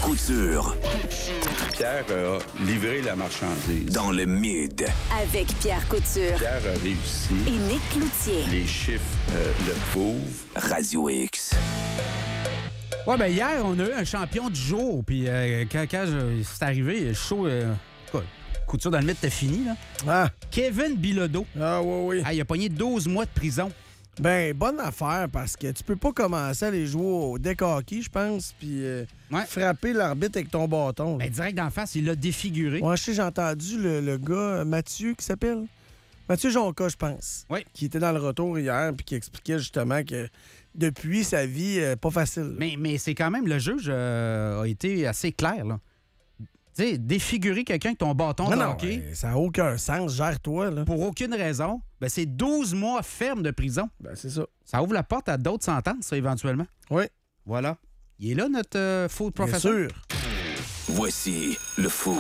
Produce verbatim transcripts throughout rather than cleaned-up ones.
Couture. Pierre a livré la marchandise. Dans le mid. Avec Pierre Couture. Pierre a réussi. Et Nick Cloutier. Les chiffres euh, le prouvent. Radio X. Ouais, ben hier, on a eu un champion du jour. Puis euh, quand, quand je- c'est arrivé, le show. Euh, quoi, Couture dans le mythe, t'as fini, là. Ah, Kevin Bilodeau. ah oui, oui. Ah, il a pogné douze mois de prison. Ben, bonne affaire, parce que tu peux pas commencer à aller jouer au deck hockey, je pense, puis euh, Ouais. frapper l'arbitre avec ton bâton. là. Ben, direct d'en face, il l'a défiguré. Ouais, je sais, j'ai entendu le, le gars, euh, Mathieu, qui s'appelle? Mathieu Jonca, je pense. Oui. Qui était dans le retour hier, puis qui expliquait justement que depuis, sa vie, euh, pas facile. Mais, mais c'est quand même, le juge euh, a été assez clair, là. Tu sais, défigurer quelqu'un avec ton bâton non, de non, hockey ben, ça n'a aucun sens, gère-toi, là. pour aucune raison, ben, c'est douze mois ferme de prison. Ben, c'est ça. Ça ouvre la porte à d'autres sentences, ça, éventuellement. Oui, Voilà. Il est là, notre euh, food bien professor. sûr. Voici le Food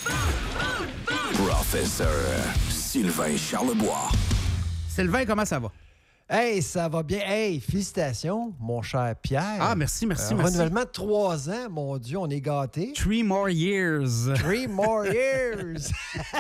Professor Sylvain Charlebois. Sylvain, comment ça va? Hey, ça va bien. Hey, félicitations, mon cher Pierre. Ah, merci, merci, Un merci. renouvellement de trois ans, mon Dieu, on est gâtés. Three more years. Three more years.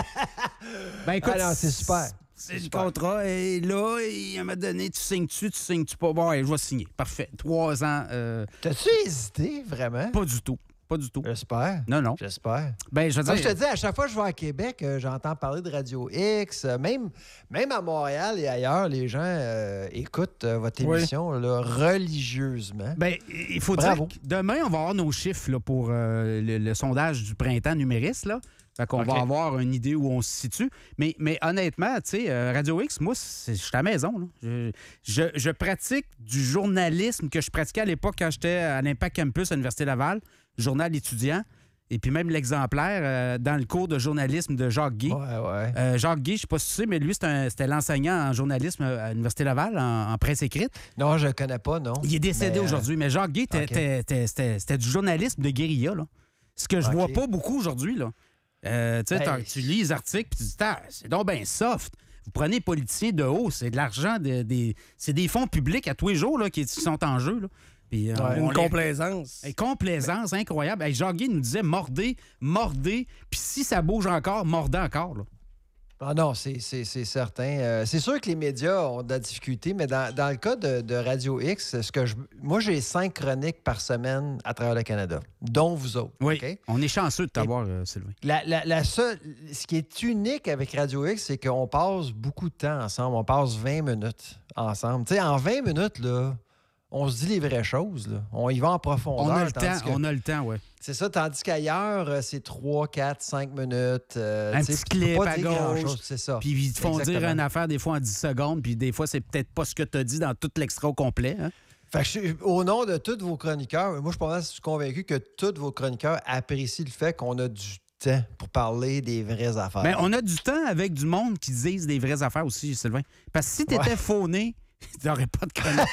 Ben écoute, Ah non, c'est super. C'est le super. contrat. Et là, il m'a donné, tu signes-tu, tu signes-tu pas? Bon, ouais, je vais signer. Parfait. Trois ans, euh, T'as-tu hésité, vraiment? pas du tout. Pas du tout. J'espère. Non, non. J'espère. Ben, je veux Moi, dire... je te dis, à chaque fois que je vais à Québec, euh, j'entends parler de Radio X. Euh, même, même à Montréal et ailleurs, les gens euh, écoutent euh, votre Oui. émission là, religieusement. Ben, il faut Bravo. dire que demain, on va avoir nos chiffres là, pour euh, le, le sondage du printemps numériste. Là. Fait qu'on OK. va avoir une idée où on se situe. Mais, mais honnêtement, tu sais, euh, Radio X, moi, c'est- je suis à la maison. Là. Je, je, je pratique du journalisme que je pratiquais à l'époque quand j'étais à l'Impact Campus à l'Université Laval, journal étudiant, et puis même l'exemplaire euh, dans le cours de journalisme de Jacques Guy. Ouais, ouais. Euh, Jacques Guy, je sais pas si tu sais, mais lui, c'est un- c'était l'enseignant en journalisme à l'Université Laval, en, en presse écrite. Non, je le connais pas, non. Il est décédé Mais, euh, aujourd'hui, mais Jacques Guy, t'es- OK. t'es- t'es- c'était c'était du journalisme de guérilla. Là. Ce que je OK. vois pas beaucoup aujourd'hui. Là. Euh, tu sais, Ben, t'as- tu lis les articles puis tu dis, Ah, c'est donc bien soft. Vous prenez les politiciens de haut, c'est de l'argent, de- des, c'est des fonds publics à tous les jours là, qui, qui sont en jeu. Là. Puis, euh, Ouais, on Une les- complaisance. Hey, complaisance incroyable. Hey, Jacques Guy nous disait mordez, mordez, puis si ça bouge encore, mordez encore. Là. Ah non, c'est c'est- c'est certain. Euh, c'est sûr que les médias ont de la difficulté, mais dans, dans le cas de, de Radio X, ce que je, moi, j'ai cinq chroniques par semaine à travers le Canada, dont vous autres. Oui, OK? on est chanceux de t'avoir, euh, Sylvain. La, la- la seule, ce qui est unique avec Radio X, c'est qu'on passe beaucoup de temps ensemble. On passe vingt minutes ensemble. Tu sais, en vingt minutes, là, on se dit les vraies choses. Là. On y va en profondeur. On a le tandis temps, que- on a le temps, ouais. C'est ça, tandis qu'ailleurs, euh, c'est trois, quatre, cinq minutes. euh, Un tu sais, petit puis tu peux clip pas à dire grand-chose, gauche, c'est ça. Puis ils te font dire Exactement. une affaire des fois en dix secondes, puis des fois, c'est peut-être pas ce que tu as dit dans tout l'extra au complet. Hein? Fait que je suis- au nom de tous vos chroniqueurs, moi, je suis pas mal convaincu que tous vos chroniqueurs apprécient le fait qu'on a du temps pour parler des vraies affaires. Ben, on a du temps avec du monde qui disent des vraies affaires aussi, Sylvain. Parce que si tu étais Ouais. fauné, tu n'aurais pas de chronique.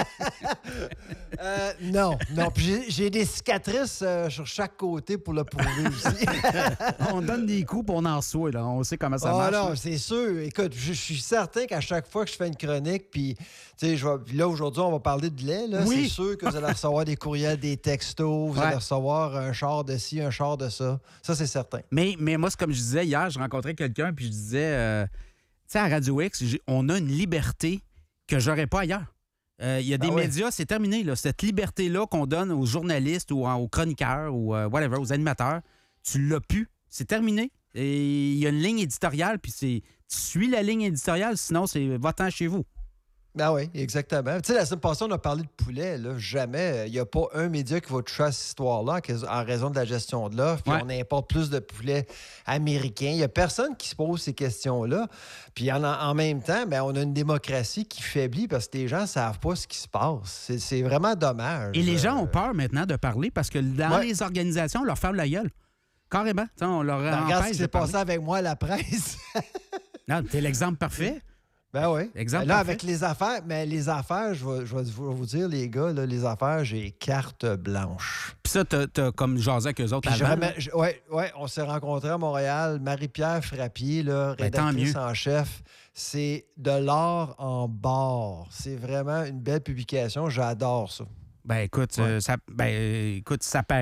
Euh, non, non. Puis j'ai- j'ai des cicatrices euh, sur chaque côté pour le prouver aussi. On donne des coups pour on en soit, là. On sait comment ça Ah marche. non, là. c'est sûr. Écoute, je, je suis certain qu'à chaque fois que je fais une chronique, puis, tu sais, je vais- puis là, aujourd'hui, on va parler de lait. Là. Oui. C'est sûr que vous allez recevoir des courriels, des textos, vous Ouais. allez recevoir un char de ci, un char de ça. Ça, c'est certain. Mais, mais moi, c'est comme je disais hier, je rencontrais quelqu'un, puis je disais, euh, tu sais, à Radio X, j'ai- on a une liberté que j'aurais pas ailleurs. Euh, Il y a des Ah ouais. médias, c'est terminé, là. Cette liberté-là qu'on donne aux journalistes ou en- aux chroniqueurs ou euh, whatever, aux animateurs, tu l'as plus. C'est terminé. Et il y a une ligne éditoriale, puis c'est tu suis la ligne éditoriale, sinon c'est va-t'en chez vous. Ben oui, exactement. Tu sais, la semaine passée, on a parlé de poulet. Là. Jamais. Il n'y a pas un média qui va toucher à cette histoire-là en raison de la gestion de l'offre. Puis Ouais. on importe plus de poulet américain. Il n'y a personne qui se pose ces questions-là. Puis en, en même temps, ben, on a une démocratie qui faiblit parce que les gens ne savent pas ce qui se passe. C'est, c'est vraiment dommage. Et les gens Euh, ont peur maintenant de parler parce que dans Ouais. les organisations, on leur ferme la gueule. Carrément. T'sais, on leur ben, regarde ce empêche qui de s'est parler. passé avec moi à la presse. Non, t'es l'exemple parfait. Ben oui. Exemple Là, parfait. avec les affaires, mais les affaires, je vais, je vais vous vous dire, les gars, là, les affaires, j'ai carte blanche. Puis ça, t'as, t'as comme jasé avec eux autres Puis je avant. remets- je- ouais, ouais, on s'est rencontrés à Montréal. Marie-Pierre Frappier, là, Ben, tant rédactrice mieux. en chef. C'est de l'or en barre. C'est vraiment une belle publication. J'adore ça. Ben écoute, Ouais. euh, ça, ben, euh, écoute, ça paraît.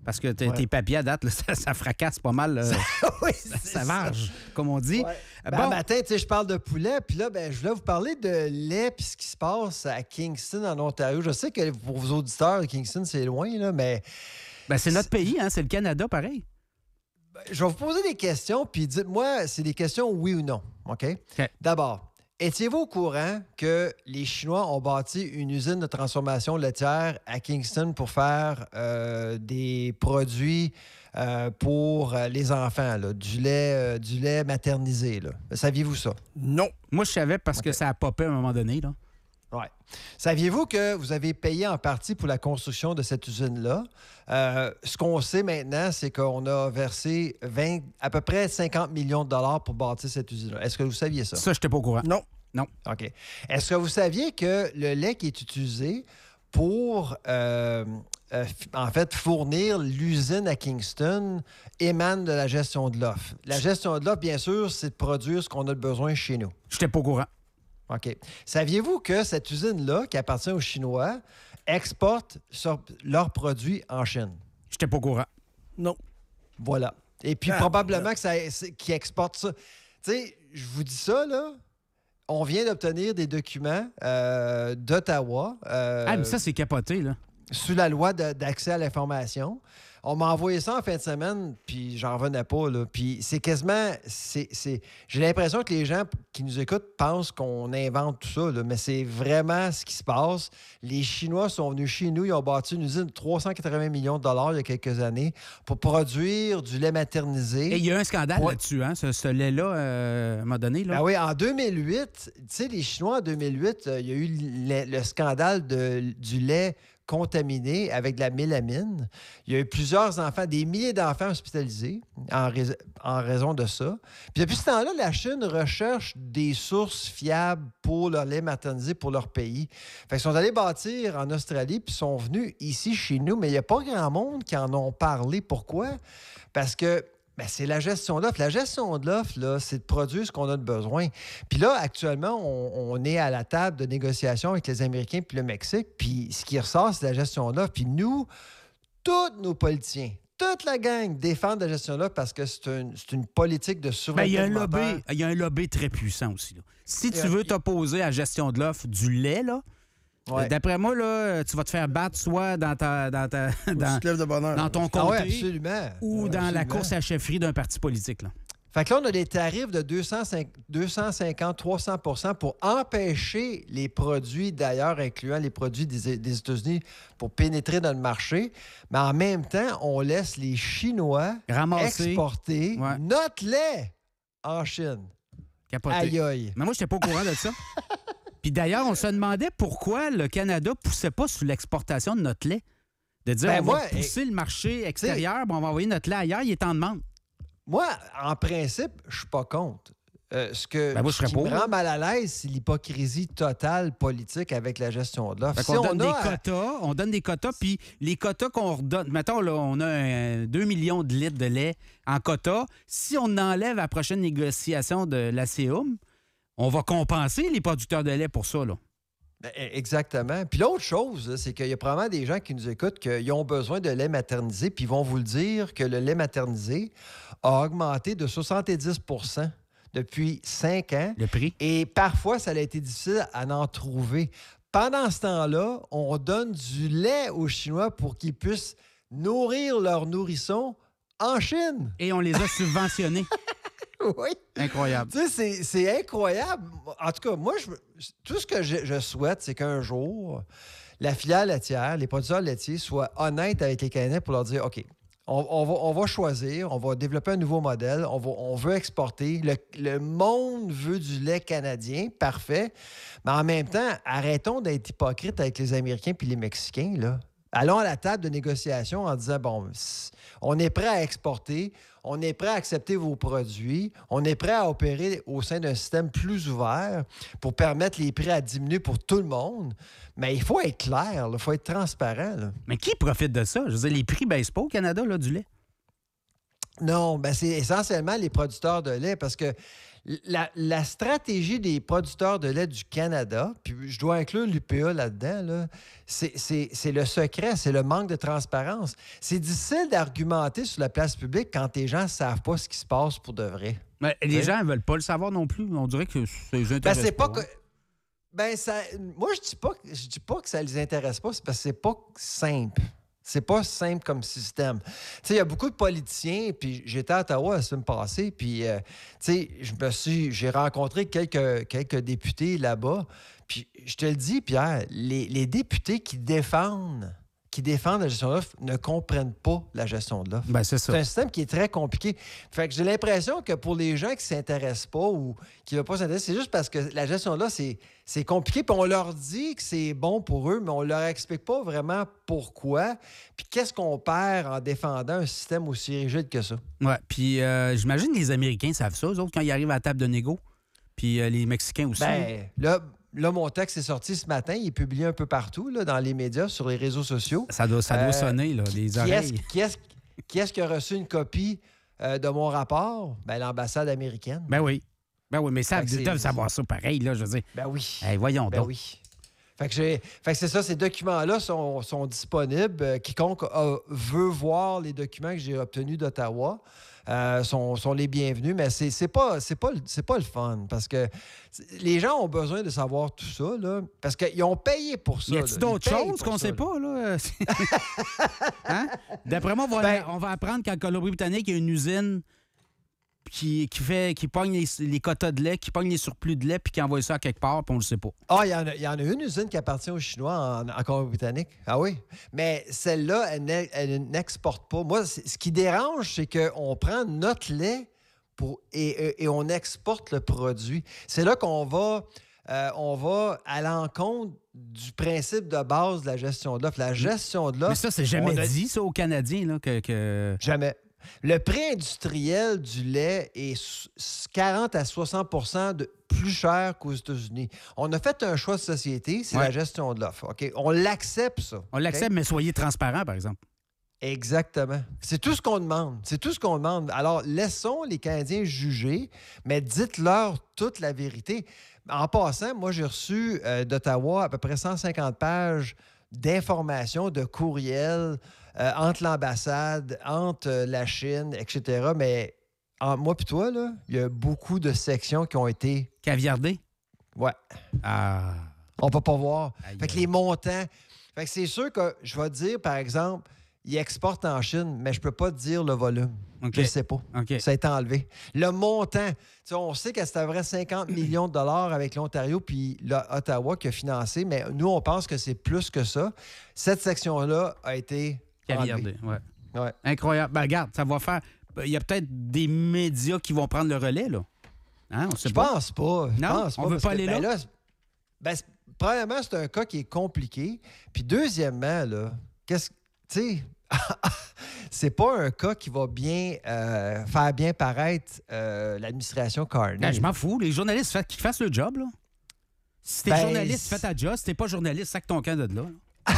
Parce que t- Ouais. tes papiers à date, là, ça, ça fracasse pas mal. euh, oui, ça, c'est ça marche, comme on dit. Ouais. Euh, Ben, bon, un matin, tu sais, je parle de poulet, puis là, ben, je voulais vous parler de lait puis ce qui se passe à Kingston, en Ontario. Je sais que pour vos auditeurs, Kingston, c'est loin, là, mais ben, c'est notre pays, hein, c'est le Canada, pareil. je vais vous poser des questions, puis dites-moi, c'est des questions oui ou non, OK? OK. D'abord, étiez-vous au courant que les Chinois ont bâti une usine de transformation laitière à Kingston pour faire euh, des produits euh, pour euh, les enfants, là, du lait, euh, du lait maternisé, là? Saviez-vous ça? Non. Moi, je savais parce que OK. ça a popé à un moment donné. Là. Oui. Saviez-vous que vous avez payé en partie pour la construction de cette usine-là? Euh, ce qu'on sait maintenant, c'est qu'on a versé vingt, à peu près cinquante millions de dollars pour bâtir cette usine-là. Est-ce que vous saviez ça? Ça, je n'étais pas au courant. Non. OK. Est-ce que vous saviez que le lait qui est utilisé pour, euh, euh, f- en fait, fournir l'usine à Kingston émane de la gestion de l'offre? La gestion de l'offre, bien sûr, c'est de produire ce qu'on a besoin chez nous. Je n'étais pas au courant. OK. Saviez-vous que cette usine-là, qui appartient aux Chinois, exporte sur- leurs produits en Chine? Je n'étais pas au courant. Non. Voilà. Et puis, Ah, probablement que ça, c'est- qu'ils exportent ça. Tu sais, je vous dis ça, là. On vient d'obtenir des documents euh, d'Ottawa euh, Ah, mais ça, c'est capoté, là. sous la loi de- d'accès à l'information. On m'a envoyé ça en fin de semaine, puis j'en revenais pas, là. Puis c'est quasiment... c'est, c'est- J'ai l'impression que les gens qui nous écoutent pensent qu'on invente tout ça, là, mais c'est vraiment ce qui se passe. Les Chinois sont venus chez nous, ils ont bâti une usine de trois cent quatre-vingts millions de dollars il y a quelques années pour produire du lait maternisé. Et il y a un scandale Ouais. là-dessus, hein, ce, ce lait-là, euh, à un moment donné. Là. Ben oui, en deux mille huit, tu sais, les Chinois, en deux mille huit, euh, il y a eu le, le scandale de- du lait contaminé avec de la mélamine. Il y a eu plusieurs enfants, des milliers d'enfants hospitalisés en, rais- en raison de ça. Puis depuis ce temps-là, la Chine recherche des sources fiables pour leur lait maternisé pour leur pays. Fait qu'ils sont allés bâtir en Australie, puis sont venus ici chez nous, mais il n'y a pas grand monde qui en ont parlé. Pourquoi? Parce que ben, c'est la gestion de l'offre. La gestion de l'offre, là, c'est de produire ce qu'on a de besoin. Puis là, actuellement, on, on est à la table de négociation avec les Américains puis le Mexique. Puis ce qui ressort, c'est la gestion de l'offre. Puis nous, tous nos politiciens, toute la gang défendent la gestion de l'offre parce que c'est une, c'est une politique de Ben, souveraineté il y a un alimentaire. lobby, il y a un lobby très puissant aussi. Là. Si tu Et, veux euh, t'opposer à la gestion de l'offre du lait, là, Ouais. d'après moi, là, tu vas te faire battre soit dans, ta, dans, ta, Faut que dans, tu te lèves de bonne heure. dans ton Ah oui, comté absolument. ou Ouais, dans la absolument. course à la chefferie d'un parti politique. Là. Fait que là, on a des tarifs de deux cent cinquante à trois cents pour empêcher les produits d'ailleurs, incluant les produits des, des États-Unis, pour pénétrer dans le marché. Mais en même temps, on laisse les Chinois Ramasser, exporter Ouais. notre lait en Chine. capoter. Aïe aïe. Mais moi, je n'étais pas au courant de ça. Puis d'ailleurs, on se demandait pourquoi le Canada ne poussait pas sur l'exportation de notre lait. De dire, Ben on moi, va pousser le marché extérieur, puis on va envoyer notre lait ailleurs, il est en demande. Moi, en principe, je suis pas contre. Euh, ce que, Ben moi, je ce serais qui pour, me là. rend mal à l'aise, c'est l'hypocrisie totale politique avec la gestion de l'offre. Fait Si qu'on on donne a- des quotas, on donne des quotas, puis les quotas qu'on redonne, mettons, là, on a un- deux millions de litres de lait en quotas. Si on enlève à la prochaine négociation de l'A C U M, on va compenser les producteurs de lait pour ça, là. Ben, exactement. Puis l'autre chose, là, c'est qu'il y a probablement des gens qui nous écoutent qui ont besoin de lait maternisé, puis ils vont vous le dire que le lait maternisé a augmenté de soixante-dix pour cent depuis cinq ans. Le prix. Et parfois, ça a été difficile à en trouver. Pendant ce temps-là, on donne du lait aux Chinois pour qu'ils puissent nourrir leurs nourrissons en Chine. Et on les a subventionnés. Oui. Incroyable. Tu sais, c'est, c'est incroyable. En tout cas, moi, je, tout ce que je, je souhaite, c'est qu'un jour, la filière laitière, les producteurs laitiers soient honnêtes avec les Canadiens pour leur dire, OK, on, on va, on va choisir, on va développer un nouveau modèle, on, va, on veut exporter. Le, le monde veut du lait canadien, parfait. Mais en même temps, arrêtons d'être hypocrites avec les Américains puis les Mexicains, là. Allons à la table de négociation en disant, bon, on est prêt à exporter, on est prêt à accepter vos produits, on est prêt à opérer au sein d'un système plus ouvert pour permettre les prix à diminuer pour tout le monde. Mais il faut être clair, il faut être transparent. Là. Mais qui profite de ça? Je veux dire, les prix ne baissent pas au Canada, là, du lait. Non, ben c'est essentiellement les producteurs de lait parce que La, la stratégie des producteurs de lait du Canada, puis je dois inclure l'U P A là-dedans, là, c'est, c'est, c'est le secret, c'est le manque de transparence. C'est difficile d'argumenter sur la place publique quand les gens ne savent pas ce qui se passe pour de vrai. Mais les Oui. gens ne veulent pas le savoir non plus. On dirait que ça les Ben, intéresse c'est pas pas. que. Ben, ça. Moi, je dis pas, que- je dis pas que ça les intéresse pas, c'est parce que c'est pas simple. C'est pas simple comme système. Tu sais, il y a beaucoup de politiciens, puis j'étais à Ottawa la semaine passée, puis, euh, tu sais, je me suis. J'ai rencontré quelques, quelques députés là-bas, puis je te le dis, Pierre, les, les députés qui défendent. qui défendent la gestion de l'offre ne comprennent pas la gestion de l'offre. Ben, c'est ça. C'est un système qui est très compliqué. Fait que j'ai l'impression que pour les gens qui ne s'intéressent pas ou qui ne veulent pas s'intéresser, c'est juste parce que la gestion de l'offre, c'est, c'est compliqué. Puis on leur dit que c'est bon pour eux, mais on ne leur explique pas vraiment pourquoi. Puis qu'est-ce qu'on perd en défendant un système aussi rigide que ça? Ouais. Puis euh, j'imagine que les Américains savent ça, eux autres, quand ils arrivent à la table de négo. Puis euh, les Mexicains aussi. Ben, là, là, mon texte est sorti ce matin. Il est publié un peu partout, là, dans les médias, sur les réseaux sociaux. Ça doit, ça doit Euh, sonner, là, les Qui est-ce, oreilles. qui, est-ce, qui est-ce qui a reçu une copie euh, de mon rapport? Ben, l'ambassade américaine. Ben oui. Ben oui, mais ça, Fait que ils c'est- doivent savoir ça pareil, là, je veux dire. Ben oui. Hey, voyons Ben donc. oui. Fait que, j'ai... fait que c'est ça, ces documents-là sont, sont disponibles. Euh, quiconque a- veut voir les documents que j'ai obtenus d'Ottawa euh, sont, sont les bienvenus, mais c'est, c'est, pas, c'est, pas, le- c'est pas le fun parce que c'est- les gens ont besoin de savoir tout ça, là, parce qu'ils ont payé pour ça. Y là. a-tu Ils d'autres payent choses pour qu'on ça, sait là. pas, là? Hein? D'après moi, on va, Ben- on va apprendre qu'en Colombie-Britannique, il y a une usine qui, qui fait qui pogne les, les quotas de lait, qui pogne les surplus de lait, puis qui envoie ça à quelque part, puis on le sait pas. Ah, il y, en a- il y en a une usine qui appartient aux Chinois en, en Colombie-Britannique. Ah oui. Mais celle-là, elle, n'est- elle n'exporte pas. Moi, c'est- ce qui dérange, c'est qu'on prend notre lait pour, et, et- et on exporte le produit. C'est là qu'on va, euh, on va à l'encontre du principe de base de la gestion de l'offre. La gestion de l'offre. Mais ça, c'est jamais on a- dit, ça, aux Canadiens, là, que... que... Jamais. Le prix industriel du lait est s- quarante à soixante pour cent de plus cher qu'aux États-Unis. On a fait un choix de société, c'est Ouais. la gestion de l'offre. OK? On l'accepte, ça. On l'accepte, OK? mais soyez transparent, par exemple. Exactement. C'est tout ce qu'on demande. C'est tout ce qu'on demande. Alors, laissons les Canadiens juger, mais dites-leur toute la vérité. En passant, moi, j'ai reçu euh, d'Ottawa à peu près cent cinquante pages d'informations, de courriels euh, entre l'ambassade, entre euh, la Chine, et cetera. Mais en, moi puis toi, là, il y a beaucoup de sections qui ont été... Caviardé? Ouais, Ah... on peut pas voir. Aïe, Fait que aïe. les montants... Fait que c'est sûr que je vais te dire, par exemple, ils exportent en Chine, mais je peux pas te dire le volume. OK. Je sais pas. OK. Ça a été enlevé. Le montant, tu sais, on sait que c'était vrai cinquante millions de dollars avec l'Ontario puis l'Ottawa qui a financé, mais nous, on pense que c'est plus que ça. Cette section-là a été Caviardé, enlevée. ouais. Ouais. Incroyable. Ben, regarde, ça va faire... Il y a peut-être des médias qui vont prendre le relais, là. Hein? On sait Je pas. pense pas. Je Non? pense On veut parce pas que, aller ben là? c'est- ben, c'est- premièrement, c'est un cas qui est compliqué. Puis deuxièmement, là, qu'est-ce tu sais, c'est pas un cas qui va bien euh, faire bien paraître euh, l'administration Carney. Ben, je m'en fous. Les journalistes, fait- qu'ils fassent le job, là. Si t'es Ben, journaliste, c'est- fais ta job. Si t'es pas journaliste, sac ton camp de là. là.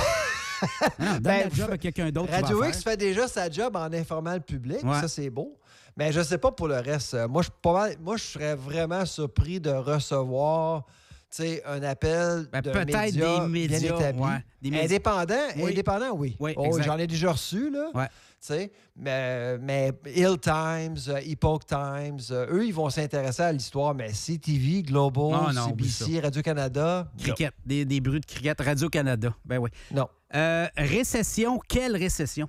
non, donne Ben, la job à quelqu'un d'autre qui va Radio la X faire. fait déjà sa job en informant le public. Ouais. Ça, c'est beau. Mais je sais pas pour le reste. Euh, Moi, je, pas mal- moi, je serais vraiment surpris de recevoir tu sais, un appel Ben, de peut-être médias, des médias, bien établis. ouais, des médias. Indépendants, Oui. indépendants, oui. Oui, Oh, exact. j'en ai déjà reçu, là. Ouais. Tu sais, mais, mais Hill Times, euh, Epoch Times, euh, eux, ils vont s'intéresser à l'histoire, mais C T V, Global, Ah, non, C B oublie C, Radio-Canada, Cricket, des, des bruits de cricket. Radio-Canada. Ben oui. non. Euh, récession, quelle récession?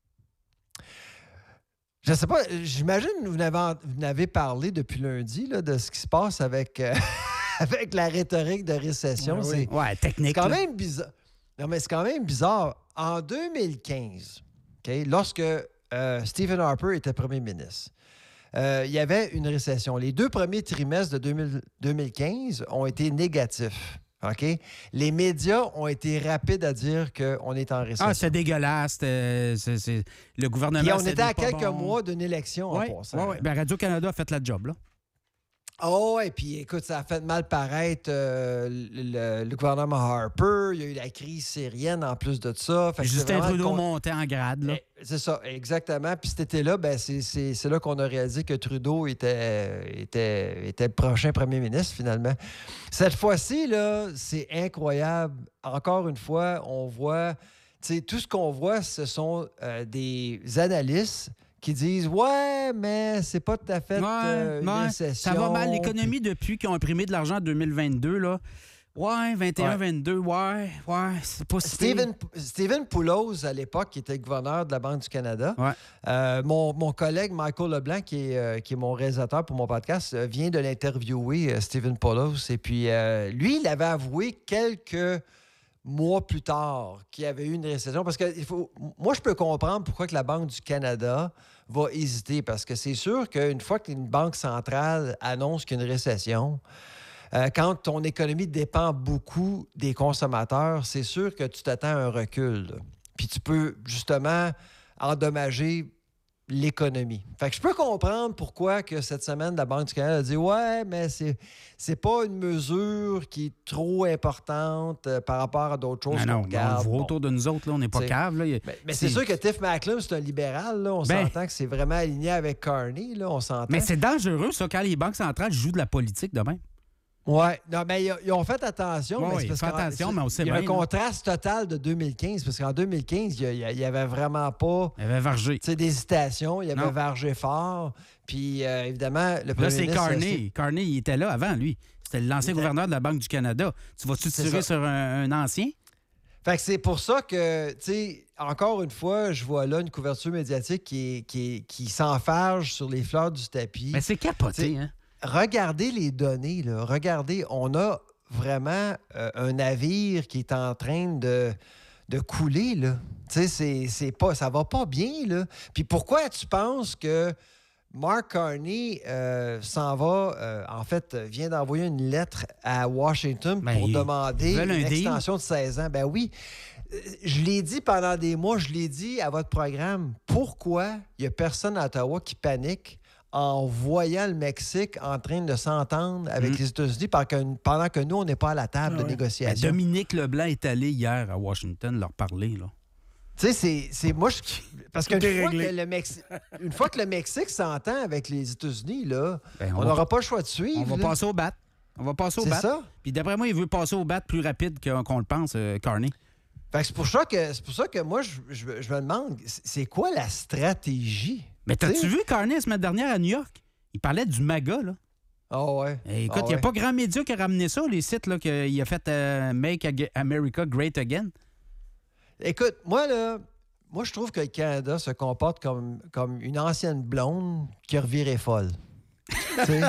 Je sais pas, j'imagine que vous n'avez, vous n'avez parlé depuis lundi là, de ce qui se passe avec, euh, avec la rhétorique de récession. Ouais, c'est, ouais, c'est technique. quand là. même bizarre. Non, mais c'est quand même bizarre. En deux mille quinze, OK, lorsque euh, Stephen Harper était premier ministre, euh, il y avait une récession. Les deux premiers trimestres de deux mille deux mille quinze ont été négatifs. OK? Les médias ont été rapides à dire qu'on est en récession. Ah, c'est dégueulasse. c'était- c'est- c'est- Le gouvernement. Puis on c'était était à pas quelques bon. mois d'une élection en Oui, passant. oui. Ben, Radio-Canada a fait la job, là. Oh, et puis écoute, ça a fait mal paraître euh, le, le gouvernement Harper. Il y a eu la crise syrienne en plus de ça. Fait que Justin c'est vraiment Trudeau con- montait en grade, là. Eh, C'est ça, exactement. Puis cet été-là, ben, c'est, c'est, c'est là qu'on a réalisé que Trudeau était, était, était le prochain premier ministre, finalement. Cette fois-ci, là, c'est incroyable. Encore une fois, on voit... tu sais, tout ce qu'on voit, ce sont euh, des analystes qui disent « Ouais, mais c'est pas tout à fait Ouais, euh, une ouais. récession. » Ça va mal. L'économie, depuis qu'ils ont imprimé de l'argent en deux mille vingt-deux, là. Ouais, vingt et un vingt-deux, ouais, ouais, c'est pas si Stephen, Stephen Poulos, à l'époque, qui était gouverneur de la Banque du Canada, Ouais. euh, mon, mon collègue Michael Leblanc, qui est, euh, qui est mon réalisateur pour mon podcast, euh, vient de l'interviewer, euh, Stephen Poulos. Et puis, euh, lui, il avait avoué quelques mois plus tard qu'il y avait eu une récession. Parce que il faut, moi, je peux comprendre pourquoi que la Banque du Canada va hésiter. Parce que c'est sûr qu'une fois qu'une banque centrale annonce qu'il y a une récession, euh, quand ton économie dépend beaucoup des consommateurs, c'est sûr que tu t'attends à un recul. Là. Puis tu peux justement endommager l'économie. Fait que je peux comprendre pourquoi que cette semaine, la Banque du Canada a dit « Ouais, mais c'est, c'est pas une mesure qui est trop importante euh, par rapport à d'autres choses Ah qu'on non, on regarde. le voit Bon. autour de nous autres, là, on n'est pas T'sais, cave. Là. Mais, mais c'est sûr que Tiff Macklem, c'est un libéral. Là. On Ben- s'entend que c'est vraiment aligné avec Carney. Là. On s'entend. Mais c'est dangereux, ça, quand les banques centrales jouent de la politique de même. Ouais, non, mais ils, ils ont fait attention. Ouais, mais oui, c'est parce fais qu'en- attention, c'est- mais on sait il y a un bien, là. contraste total de deux mille quinze, parce qu'en deux mille quinze, il y, a- il y avait vraiment pas Il avait vargé. tu sais, d'hésitation. Il y avait Non. vargé fort. Puis, euh, évidemment, le Là, premier c'est ministre... Carney. Carney, il était là avant, lui. C'était l'ancien Il était- gouverneur de la Banque du Canada. Tu vas-tu C'est tirer ça. sur un, un ancien? Fait que c'est pour ça que, tu sais, encore une fois, je vois là une couverture médiatique qui, est- qui, est- qui s'enfarge sur les fleurs du tapis. Mais c'est capoté, T'sais, hein? Regardez les données, là. Regardez, on a vraiment euh, un navire qui est en train de, de couler, là. Tu sais, c'est, c'est pas, ça va pas bien, là. Puis pourquoi tu penses que Mark Carney euh, s'en va, euh, en fait, vient d'envoyer une lettre à Washington Ben, pour ils demander veulent un une deal. extension de seize ans? Ben oui. Euh, Je l'ai dit pendant des mois, je l'ai dit à votre programme. Pourquoi il n'y a personne à Ottawa qui panique en voyant le Mexique en train de s'entendre avec Mm. les États-Unis pendant que, pendant que nous, on n'est pas à la table de Ben, négociation? Dominique Leblanc est allé hier à Washington leur parler, là. Tu sais, c'est, c'est moi, je- parce qu'une Tout est fois, que réglé. le Mexi- une fois que le Mexique s'entend avec les États-Unis, là, Ben, on va n'aura pas- pas le choix de suivre. On va là. passer au bat. On va passer au C'est bat. ça. Puis d'après moi, il veut passer au bat plus rapide que- qu'on le pense, euh, Carney. Fait que c'est pour ça que c'est pour ça que moi, je, je- je me demande, c'est c'est quoi la stratégie? Mais Tu t'as-tu sais? vu Carney la semaine dernière à New York? Il parlait du MAGA, là. Ah ouais. Et écoute, il Ah n'y a ouais. pas grand média qui a ramené ça, les sites là, qu'il a fait euh, Make Ag- America Great Again. Écoute, moi, là, moi, je trouve que le Canada se comporte comme, comme une ancienne blonde qui a reviré folle. Tu sais?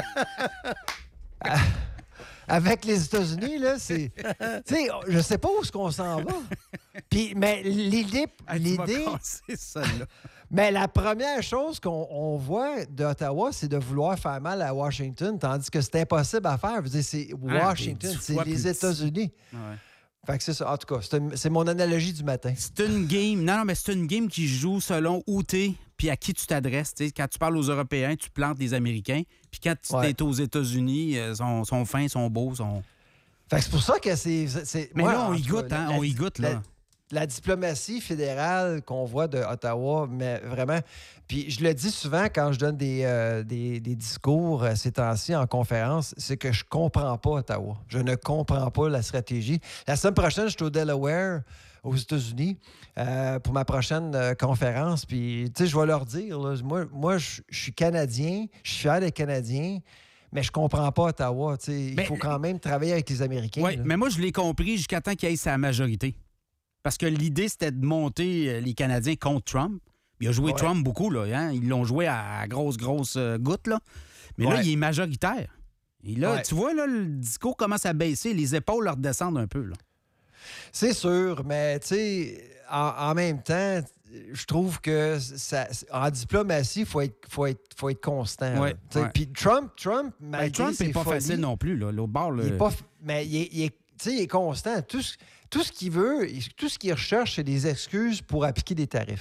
Ah, avec les États-Unis, là, c'est. Tu sais, je sais pas où est-ce qu'on s'en va. Puis, mais l'idée. Ah, tu vas l'idée casser ça, là. mais la première chose qu'on on voit d'Ottawa, c'est de vouloir faire mal à Washington, tandis que c'est impossible à faire. Je veux dire, c'est Ah, Washington, des c'est fois les plus petit. États-Unis. Ouais. Fait que c'est ça. En tout cas, c'est un- c'est mon analogie du matin. C'est une game. Non, non, mais c'est une game qui joue selon où t'es puis à qui tu t'adresses. Tu sais, quand tu parles aux Européens, tu plantes les Américains. Puis quand tu Ouais. es aux États-Unis, ils sont, sont fins, sont beaux, sont. Fait que c'est pour ça que c'est. c'est- Mais moi, là, on en y tout cas, goûte, hein? la- On y goûte, là. La, la diplomatie fédérale qu'on voit de Ottawa, mais vraiment. Puis je le dis souvent quand je donne des, euh, des, des discours euh, ces temps-ci en conférence, c'est que je comprends pas Ottawa. Je ne comprends pas la stratégie. La semaine prochaine, je suis au Delaware, aux États-Unis, euh, pour ma prochaine euh, conférence. Puis, tu sais, je vais leur dire, là, moi, moi je je suis Canadien, je suis fier d'être Canadien. Mais je comprends pas Ottawa. tu sais. Il Mais- faut quand même travailler avec les Américains. Oui, là. mais moi, je l'ai compris jusqu'à temps qu'il y ait sa majorité. Parce que l'idée, c'était de monter euh, les Canadiens contre Trump. Il a joué Ouais. Trump beaucoup, là. Hein? Ils l'ont joué à grosse, grosse euh, goutte, là. Mais là, Ouais. il est majoritaire. Et là, Ouais. tu vois, là, le discours commence à baisser, les épaules leur descendent un peu, là. C'est sûr, mais tu sais, en, en même temps, je trouve que ça, en diplomatie, il faut être, faut, être, faut être constant. Ouais, là. Tu sais, ouais. Puis Trump, Trump, Ben, malgré Trump ses n'est pas folies, facile non plus, là. L'autre bord, là. il est pas, f- mais il est, il est- tu sais, il est constant. Tout ce, tout ce qu'il veut, tout ce qu'il recherche, c'est des excuses pour appliquer des tarifs. Mm.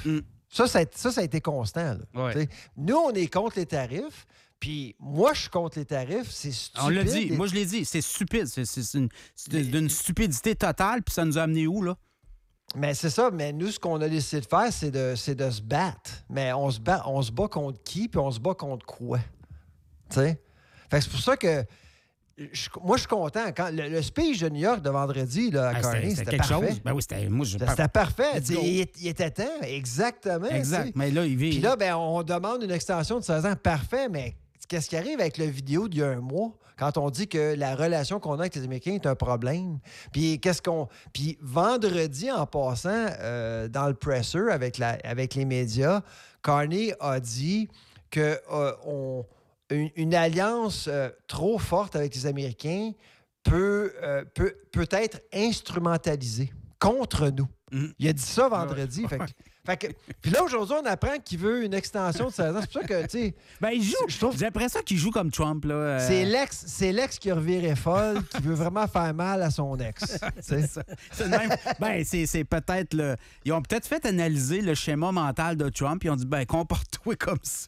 Ça, ça, a, ça, ça a été constant. Là. Ouais. T'sais, nous, on est contre les tarifs. Puis moi, je suis contre les tarifs. C'est stupide. On l'a dit. Les... Moi, je l'ai dit. C'est stupide. C'est, c'est, c'est, une, c'est d'une stupidité totale. Puis ça nous a amené où, là? Mais c'est ça. Mais nous, ce qu'on a décidé de faire, c'est de, c'est de se battre. Mais on se bat, on se bat contre qui? Puis on se bat contre quoi? Tu sais? Fait que c'est pour ça que je, moi, je suis content. Quand le, le speech de New York de vendredi là, à Ah, Carney, c'était, c'était, c'était quelque parfait. chose. Ben oui, c'était... Moi, je... C'était, c'était parfait. Let's go. Il, il était temps. Exactement. Exact. T'sais. Mais là, il vit... Puis là, ben, on demande une extension de seize ans. Parfait, mais qu'est-ce qui arrive avec la vidéo d'il y a un mois quand on dit que la relation qu'on a avec les Américains est un problème? Puis qu'est-ce qu'on... Puis vendredi, en passant, euh, dans le presser avec, la... avec les médias, Carney a dit que euh, on... une, une alliance euh, trop forte avec les Américains peut, euh, peut, peut être instrumentalisée contre nous. Mm. Il a dit ça vendredi. Fait que, fait que, puis là, aujourd'hui, on apprend qu'il veut une extension de seize ans. C'est pour ça que, tu sais... Ben, il joue. Je trouve- J'ai l'impression qu'il joue comme Trump, là. euh, C'est l'ex, c'est l'ex qui a reviré folle, qui veut vraiment faire mal à son ex. tu sais. C'est ça. C'est le même. Ben, c'est, c'est peut-être le. Ils ont peut-être fait analyser le schéma mental de Trump. Ils ont dit, ben, comporte-toi comme ça.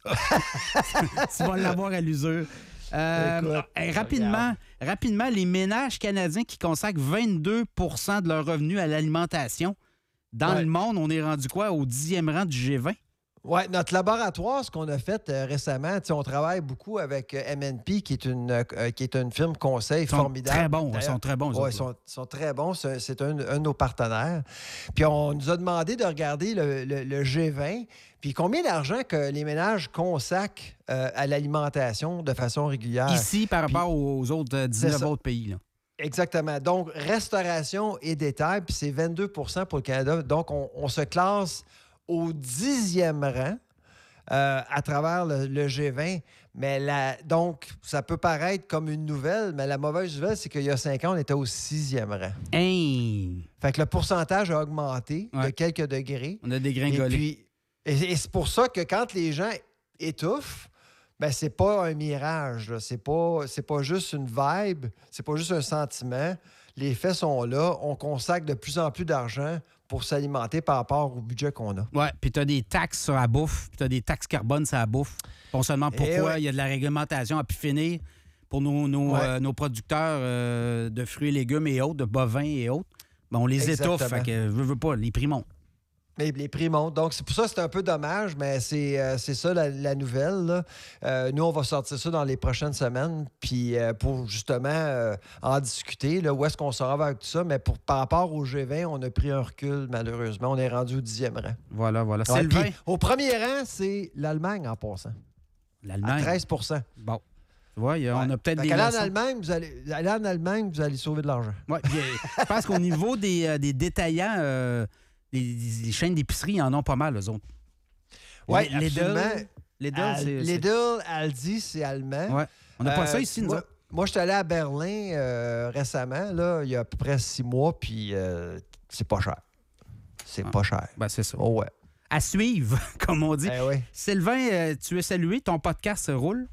Tu vas l'avoir à l'usure. Euh, Écoute, hey, rapidement, rapidement, les ménages canadiens qui consacrent vingt-deux pour cent de leurs revenus à l'alimentation. Dans Ouais. le monde, on est rendu quoi? Au dixième rang du G vingt? Ouais, notre laboratoire, ce qu'on a fait euh, récemment, tu sais, on travaille beaucoup avec euh, M N P, qui est une, euh, qui est une firme conseil Ils sont formidable. très bons. Ils D'ailleurs, sont très bons. eux ouais, autres, ils sont, ils sont très bons. C'est, c'est un, un de nos partenaires. Puis on nous a demandé de regarder le, le- le G vingt, puis combien d'argent que les ménages consacrent euh, à l'alimentation de façon régulière. Ici, par Puis- rapport aux autres euh, dix-neuf ça. autres pays. Là. Exactement. Donc, restauration et détail, puis c'est vingt-deux pour cent pour le Canada. Donc, on, on se classe au dixième rang euh, à travers le, le G vingt. Mais la, donc, ça peut paraître comme une nouvelle, mais la mauvaise nouvelle, c'est qu'il y a cinq ans, on était au sixième rang. Hey! Fait que le pourcentage a augmenté de Ouais. quelques degrés. On a Et dégringolé. puis, et, et c'est pour ça que quand les gens étouffent, ben c'est pas un mirage, là. C'est pas, c'est pas juste une vibe, c'est pas juste un sentiment. Les faits sont là. On consacre de plus en plus d'argent pour s'alimenter par rapport au budget qu'on a. Ouais, puis tu as des taxes sur la bouffe, puis tu as des taxes carbone sur la bouffe. On se demande pourquoi Eh ouais. il y a de la réglementation à pu finir pour nos, nos, Ouais. euh, nos producteurs euh, de fruits et légumes et autres, de bovins et autres. Ben, on les Exactement. étouffe, fait que veux, veux pas, les prix montent. Mais les prix montent. Donc, c'est pour ça que c'est un peu dommage, mais c'est, euh, c'est ça la, la nouvelle, là. Euh, nous, on va sortir ça dans les prochaines semaines, puis euh, pour justement euh, en discuter, là, où est-ce qu'on s'en va avec tout ça. Mais pour, par rapport au G vingt, on a pris un recul, malheureusement. On est rendu au dixième rang. Voilà, voilà. Ouais, Sylvain, puis au premier rang, c'est l'Allemagne en passant, à l'Allemagne. treize pour cent. Bon. Tu vois, il y a- on a peut-être Fait des qu'aller en leçons. Allemagne, vous allez, allez en Allemagne, vous allez sauver de l'argent. Ouais, puis, euh, je pense qu'au niveau des, euh, des détaillants, euh, les, les chaînes d'épicerie, ils en ont pas mal, eux autres. Oui, Les- Lidl, absolument. Lidl, Al- c'est... c'est- Lidl, Aldi, c'est allemand. Ouais. On n'a pas Euh, ça ici, nous moi, autres. moi, je suis allé à Berlin euh, récemment, là, il y a à peu près six mois, puis euh, c'est pas cher. C'est Ah. pas cher. Ben, c'est ça. Oh ouais. À suivre, comme on dit. Eh oui. Sylvain, euh, tu es salué, ton podcast se roule.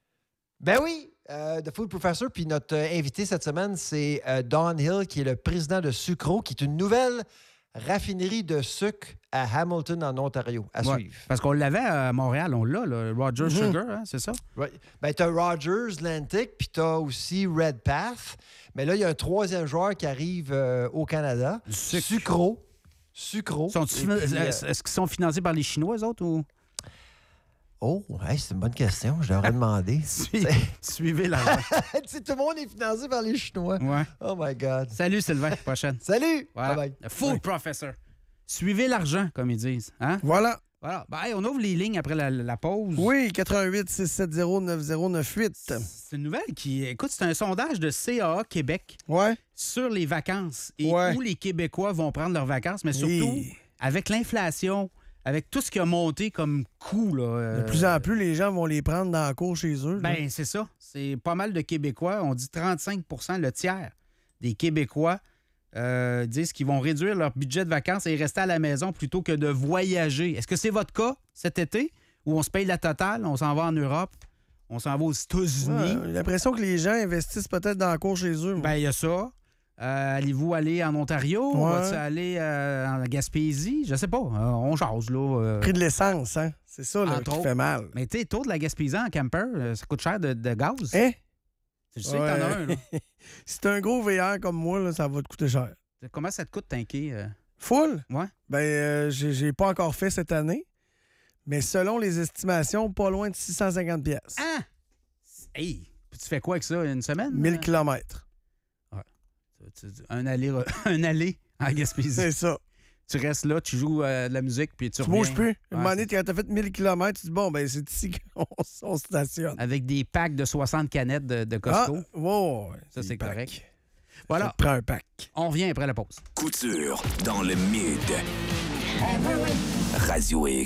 Ben oui, euh, The Food Professor, puis notre euh, invité cette semaine, c'est euh, Don Hill, qui est le président de Sucro, qui est une nouvelle raffinerie de sucre à Hamilton, en Ontario. À Ouais. suivre. Parce qu'on l'avait à Montréal, on l'a, le Roger Mhm. Sugar, hein, c'est ça? Right. Ben, t'as Rogers, Lantic, puis t'as aussi Red Path. Mais là, il y a un troisième joueur qui arrive euh, au Canada. Du sucre. Sucro. Sucro. Sont-ils Et fina- puis, euh, Est-ce qu'ils sont financés par les Chinois, eux autres, ou Oh, hey, c'est une bonne question. Je devrais demander. Sui- suivez la Tu sais, tout le monde est financé par les Chinois. Ouais. Oh my God. Salut, Sylvain, prochaine. Salut! Voilà. Bye bye. Le Food Professor. Suivez l'argent, comme ils disent. Hein? Voilà. Voilà. Ben, hey, on ouvre les lignes après la, la pause. Oui, quatre-vingt-huit six sept zéro neuf zéro neuf huit. C'est une nouvelle qui. Écoute, c'est un sondage de C A A Québec Ouais. sur les vacances et Ouais. où les Québécois vont prendre leurs vacances, mais surtout Et avec l'inflation, avec tout ce qui a monté comme coût. Là, de euh, plus en plus, les gens vont les prendre dans la cour chez eux. là. Ben, c'est ça. C'est pas mal de Québécois. On dit trente-cinq pour cent, le tiers des Québécois euh, disent qu'ils vont réduire leur budget de vacances et rester à la maison plutôt que de voyager. Est-ce que c'est votre cas cet été où on se paye la totale, on s'en va en Europe, on s'en va aux États-Unis? Ouais, j'ai l'impression que les gens investissent peut-être dans la cour chez eux. moi. Ben, il y a ça. Euh, allez-vous aller en Ontario? Ouais. Va-tu aller euh, en Gaspésie? Je sais pas. Euh, on jase, là. euh. Prix de l'essence, hein? C'est ça là, Entre qui autres. fait mal. Mais tu sais, tour de la Gaspésie en camper, euh, ça coûte cher de, de gaz. Hein? Tu sais que t'en as un, là. Si t'as un gros V R comme moi, là, ça va te coûter cher. Comment ça te coûte, tanker? Euh? Full? Ouais. Ben, euh, j'ai j'ai pas encore fait cette année, mais selon les estimations, pas loin de six cent cinquante pièces. Ah! Hey! Puis tu fais quoi avec ça? Une semaine? mille kilomètres. Tu- tu- Un aller, un aller en Gaspésie. C'est ça. Tu restes là, tu joues euh, de la musique, puis tu Tu reviens. bouges plus. Ouais, Une année, c'est- quand t'as fait mille kilomètres, tu dis, bon, ben, c'est ici qu'on on stationne. Avec des packs de soixante canettes de, de Costco. Ah, wow, Ça, c'est des packs. correct. Ça Voilà, te prend un pack. on revient après la pause. Couture dans le mid. Radio X.